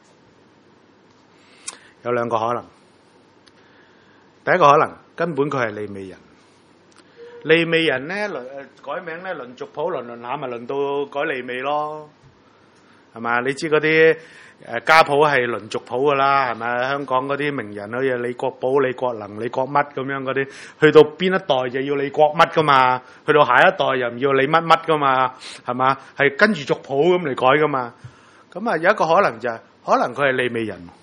有兩個可能。第一個可能根本佢係利未人，利未人咧輪改名咧輪族譜輪輪下咪輪到改利未咯，係嘛？你知嗰啲誒家譜係輪族譜噶啦，係咪？香港嗰啲名人好似李國寶、李國能、李國乜咁樣嗰啲，去到邊一代就要李國乜噶嘛，去到下一代又唔要李乜乜噶嘛，係嘛？係跟住族譜咁嚟改噶嘛。咁啊有一個可能就係、是、可能佢係利未人，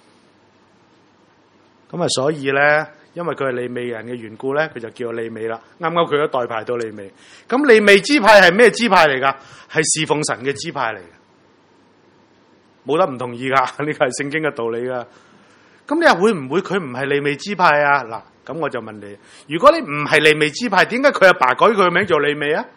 咁啊所以咧。因為佢係利未人嘅緣故咧，佢就叫利未啦。啱啱佢一代排到利未，咁利未支派係咩支派嚟噶？係侍奉神嘅支派嚟嘅，冇得唔同意噶。呢個係聖經嘅道理噶。咁你話會唔會佢唔係利未支派啊？嗱，咁我就問你：如果你唔係利未支派，點解佢阿爸改佢嘅名做利未啊？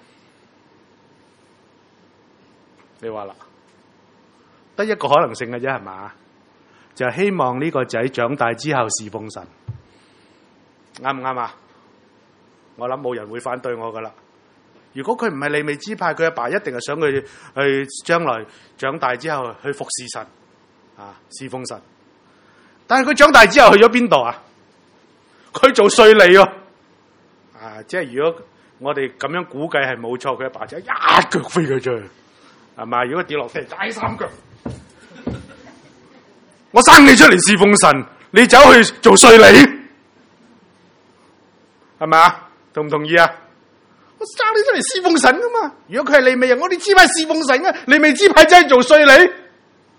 你話啦，得一個可能性嘅啫，係嘛？就係希望呢個仔長大之後侍奉神。啱唔啱啊？我諗冇人會反對我噶啦。如果佢唔係利未支派，佢阿爸一定係想佢去將來長大之後去服侍神啊，侍奉神。但係佢長大之後去咗邊度啊？佢做稅吏喎。啊，即係如果我哋咁樣估計係冇錯，佢阿爸就一腳飛佢出去，係嘛？如果跌落地，踩三腳。我生你出嚟侍奉神，你走去做稅吏。係嘛？同唔同意啊？我生你出嚟侍奉神噶嘛？如果佢係利未人，我哋支派侍奉神啊！利未支派真係做稅吏，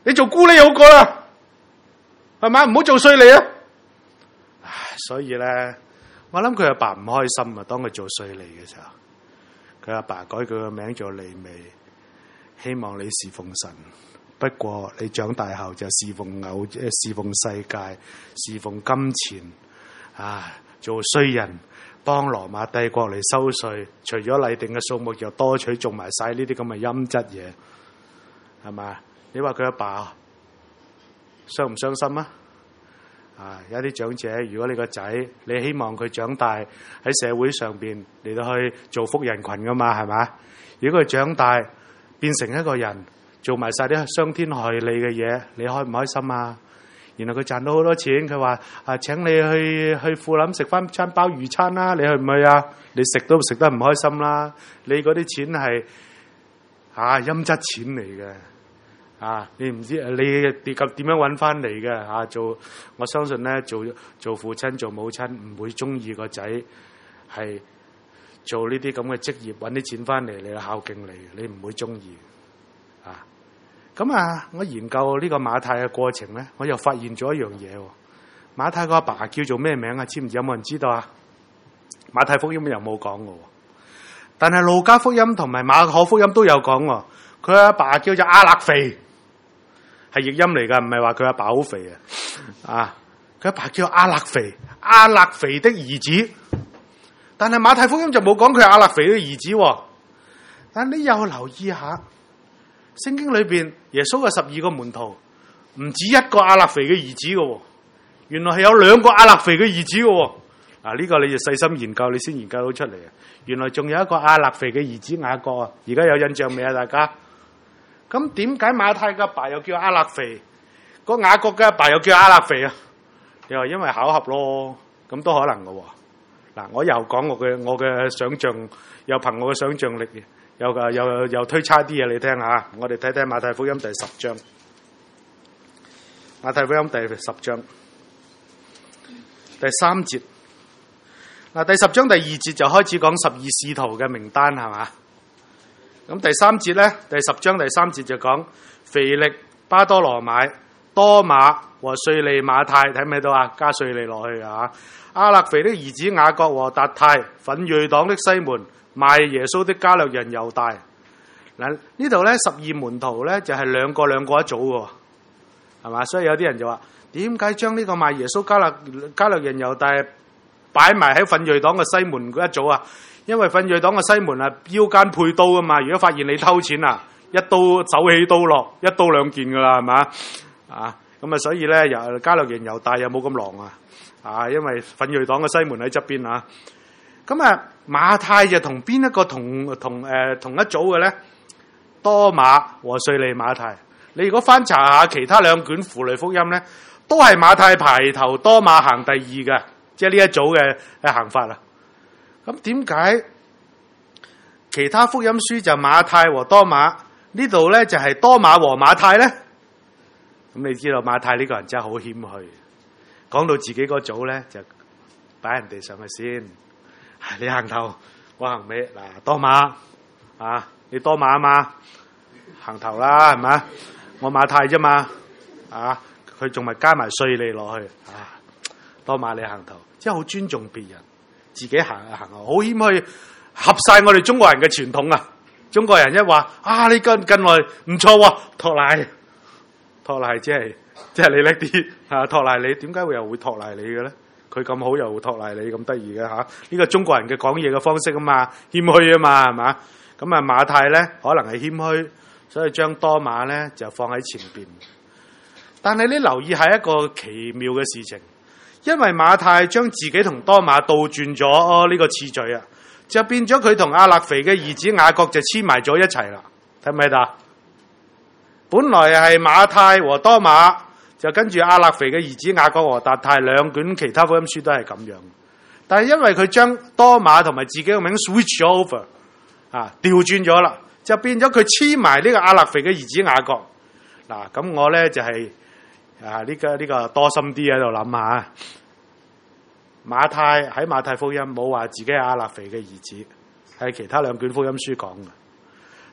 你做孤兒好過啦，係咪？唔好做稅吏啊！所以咧，我諗佢阿爸唔開心啊。當佢做稅吏嘅時候，佢阿爸改佢個名做利未，希望你侍奉神。不過你長大後就侍奉偶，侍奉世界，侍奉金錢啊，做衰人，幫羅馬帝國嚟收稅，除咗例定嘅數目，又多取做埋晒呢啲咁嘅陰質嘢，係咪？你話佢阿爸傷唔傷心啊？啊，有啲長者，如果你個仔，你希望佢長大喺社會上邊嚟到去做福人群噶嘛，係咪？如果佢長大變成一個人，做埋晒啲傷天害理嘅嘢，你開唔開心啊？然後佢賺到好多錢，佢話啊，請你去去富林食翻餐鮑魚餐啦，你去唔去啊？你食都食得唔開心啦，你嗰啲錢係啊陰質錢嚟嘅。啊！你唔知你跌及點樣揾翻嚟嘅啊？做我相信咧，做做父親做母親唔會中意個仔係做呢啲咁嘅職業，揾啲錢翻嚟你去孝敬你，你唔會中意啊！咁啊，我研究呢個馬太嘅過程咧，我又發現咗一樣嘢。馬太個阿爸叫做咩名啊？知唔知？有冇人知道啊？馬太福音又冇講嘅，但係路加福音同埋馬可福音都有講。佢阿爸叫做亞勒腓。係譯音嚟噶，唔係話佢阿爸好肥啊！啊，佢阿爸叫亞勒腓，亞勒腓的兒子。但係馬太福音就冇講佢係亞勒腓的兒子。但你又留意下，聖經裏邊耶穌嘅十二個門徒唔止一個亞勒腓嘅兒子噶，原來係有兩個亞勒腓嘅兒子噶。嗱，呢個你就細心研究，你先研究到出嚟啊！原來仲有一個亞勒腓嘅兒子雅各啊！而家有印象未啊？大家？咁點解馬太嘅阿爸又叫亞勒腓，個雅各嘅阿爸又叫亞勒腓啊？你話因為巧合咯，咁都可能嘅喎。嗱，我又講我嘅我嘅想像，又憑我嘅想像力，又嘅又又推差啲嘢你聽下。我哋睇睇馬太福音第十章，馬太福音第十章第三節。嗱，第十章第二節就開始講十二使徒嘅名單係嘛？咁第三節咧，第十章第三節就講腓力、巴多羅買、多馬和稅吏馬太，睇唔睇到啊？加稅吏落去啊！亞勒腓的兒子雅各和達太，奮銳黨的西門，賣耶穌的加略人猶大。嗱，呢度咧十二門徒咧就係兩個兩個一組嘅，係嘛？所以有啲人就話：點解將呢個賣耶穌加略加略人猶大擺埋喺奮銳黨嘅西門嗰一組啊？因為奮銳黨嘅西門啊，腰間配刀啊嘛，如果發現你偷錢啊，一刀走起刀落，一刀兩件噶啦，係嘛？啊，咁啊，所以咧，又加略人猶大又冇咁狼啊，啊，因為奮銳黨嘅西門喺側邊啊。咁啊，馬太就同邊一個同同誒、呃、同一組嘅咧？多馬和稅吏馬太。你如果翻查下其他兩卷符類福音咧，都係馬太排頭，多馬行第二嘅，即係呢一組嘅嘅行法啦。咁點解其他福音書就馬太和多馬，呢度咧就係多馬和馬太咧？咁你知道馬太呢個人真係好謙虛，講到自己嗰組咧就擺人哋上去先，你行頭我行尾。嗱，多馬啊，你多馬啊嘛，行頭啦係咪？我馬太啫嘛，啊佢仲咪加埋稅吏落去啊，多馬你行頭，真係好尊重別人。自己行行好謙虛，合晒我哋中國人嘅傳統啊！中國人一話啊，你近近來唔錯喎，托賴托賴，即係即係你叻啲啊！托賴你，點解會又會托賴你嘅咧？佢咁好又會托賴你，咁得意嘅嚇？呢個中國人嘅講嘢嘅方式啊嘛，謙虛啊嘛，係嘛？咁啊馬太咧可能係謙虛，所以將多馬咧就放喺前邊。但係你留意係一個奇妙嘅事情。因為馬太將自己同多馬倒轉咗呢個次序啊，就變咗佢同亞勒腓嘅兒子雅各就黐埋咗一齊啦，睇唔睇到？本來係馬太和多馬，就跟住亞勒腓嘅兒子雅各和達太，兩卷其他福音書都係咁樣。但係因為佢將多馬同埋自己嘅名 switch over 啊，調轉咗啦，就變咗佢黐埋呢個亞勒腓嘅兒子雅各。嗱，咁我咧就係、是。啊！呢、這個呢、這個多心啲喺度諗下，馬太喺馬太福音冇話自己係亞勒腓嘅兒子，係其他兩卷福音書講嘅。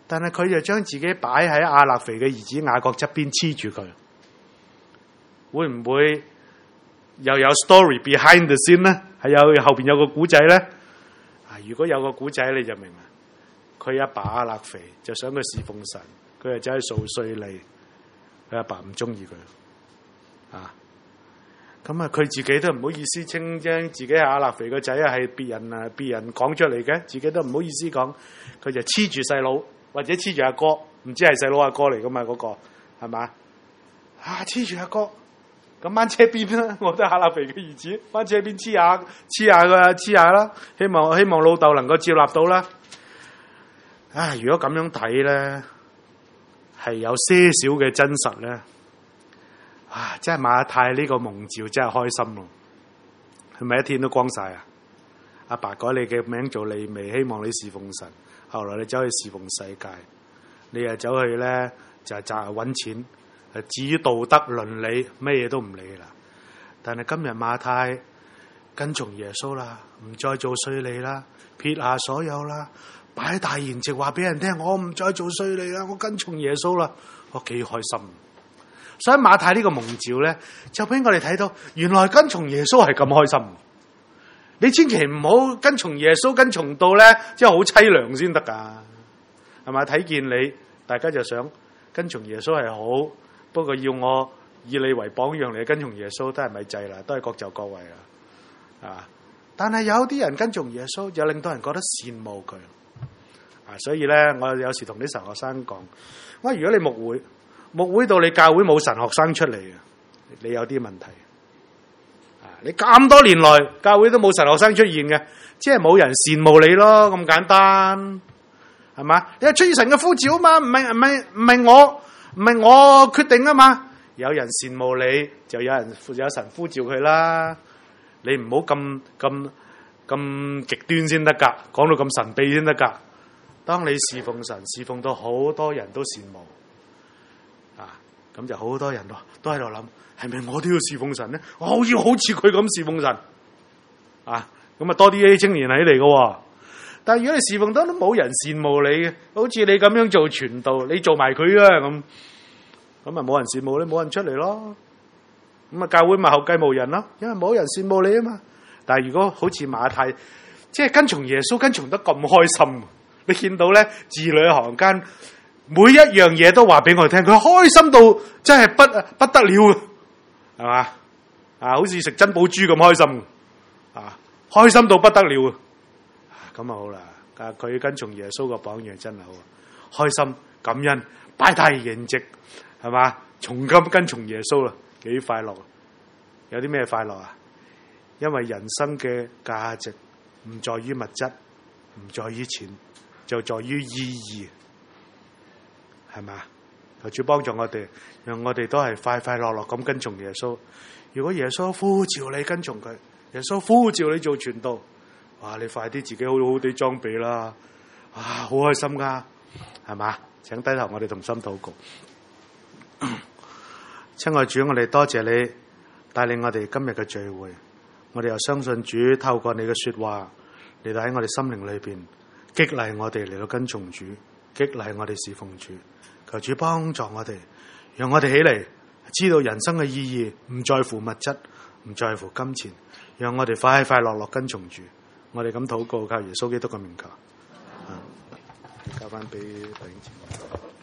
但係佢就將自己擺喺亞勒腓嘅兒子雅各側邊黐住佢，會唔會又有 story behind the scene 咧？係有後邊有個古仔咧？啊，如果有個古仔你就明啦。佢阿爸亞勒腓就想佢侍奉神，佢就走去掃稅吏，佢阿爸唔中意佢，啊，咁啊佢自己都唔好意思稱將自己係亞勒腓個仔啊，係別人啊別人講出嚟嘅，自己都唔好意思講，佢就黐住細佬或者黐住阿哥，唔知係細佬阿哥嚟噶嘛嗰個係嘛？啊黐住阿哥，咁掹車邊啦，我都係亞勒腓嘅兒子，掹車邊黐下黐下嘅黐下啦，希望希望老豆能夠接納到啦。啊！如果咁樣睇咧，係有些少嘅真實咧，啊！真係馬太呢個蒙召真係開心咯，係咪一天都光晒啊？阿爸改你嘅名做利未，希望你侍奉神，後來你走去侍奉世界，你又走去咧就係賺揾錢，至於道德倫理咩嘢都唔理啦。但係今日馬太跟從耶穌啦，唔再做稅吏啦，撇下所有啦。擺大筵席話俾人聽，我唔再做稅吏啦，我跟從耶穌啦，我幾開心。所以馬太呢個蒙召咧，就俾我哋睇到，原來跟從耶穌係咁開心。你千祈唔好跟從耶穌跟從到咧，即係好淒涼先得噶，係咪？睇見你，大家就想跟從耶穌係好，不過要我以你為榜樣嚟跟從耶穌，都係咪制啦？都係各就各位啦，啊！但係有啲人跟從耶穌，又令到人覺得羨慕佢。啊，所以咧，我有時同啲神學生講，我話如果你牧會，牧會到你教會冇神學生出嚟嘅，你有啲問題。啊，你咁多年來教會都冇神學生出現嘅，即係冇人羨慕你咯，咁簡單，係嘛？你係出於神嘅呼召啊嘛，唔係唔係唔係我唔係我決定啊嘛。有人羨慕你，就有人有神呼召佢啦。你唔好咁咁咁極端先得噶，講到咁神秘先得噶。當你侍奉神，侍奉到好多人都羨慕，啊，咁就好多人都都喺度諗，係咪我都要侍奉神咧？我好要好似佢咁侍奉神，啊，咁啊多啲青年起嚟噶。但係如果你侍奉得都冇人羨慕你嘅，好似你咁樣做傳道，你做埋佢啊咁，咁啊冇人羨慕你，冇人出嚟咯。咁啊教會咪後繼無人咯，因為冇人羨慕你啊嘛。但係如果好似馬太，即係跟從耶穌跟從得咁開心。你見到咧，字裏行間每一樣嘢都話俾我哋聽，佢開心到真係不不得了，係嘛？啊，好似食珍寶珠咁開心，啊，開心到不得了啊！咁啊好啦，啊佢跟從耶穌個榜樣真係好，開心感恩，擺大筵席，係嘛？從今跟從耶穌啦，幾快樂！有啲咩快樂啊？因為人生嘅價值唔在於物質，唔在於錢。就在於意義，係嘛？求主幫助我哋，讓我哋都係快快樂樂咁跟從耶穌。如果耶穌呼召你跟從佢，耶穌呼召你做傳道，哇！你快啲自己好好地裝備啦，啊，好開心噶，係嘛？請低頭，我哋同心禱告。親愛主，我哋多謝你帶領我哋今日嘅聚會，我哋又相信主透過你嘅說話嚟到喺我哋心靈裏邊。激勵我哋嚟到跟從主，激勵我哋侍奉主，求主幫助我哋，讓我哋起嚟知道人生嘅意義唔在乎物質，唔在乎金錢，讓我哋快快樂樂跟從主。我哋咁禱告，靠耶穌基督嘅名求。交翻俾弟兄姊妹。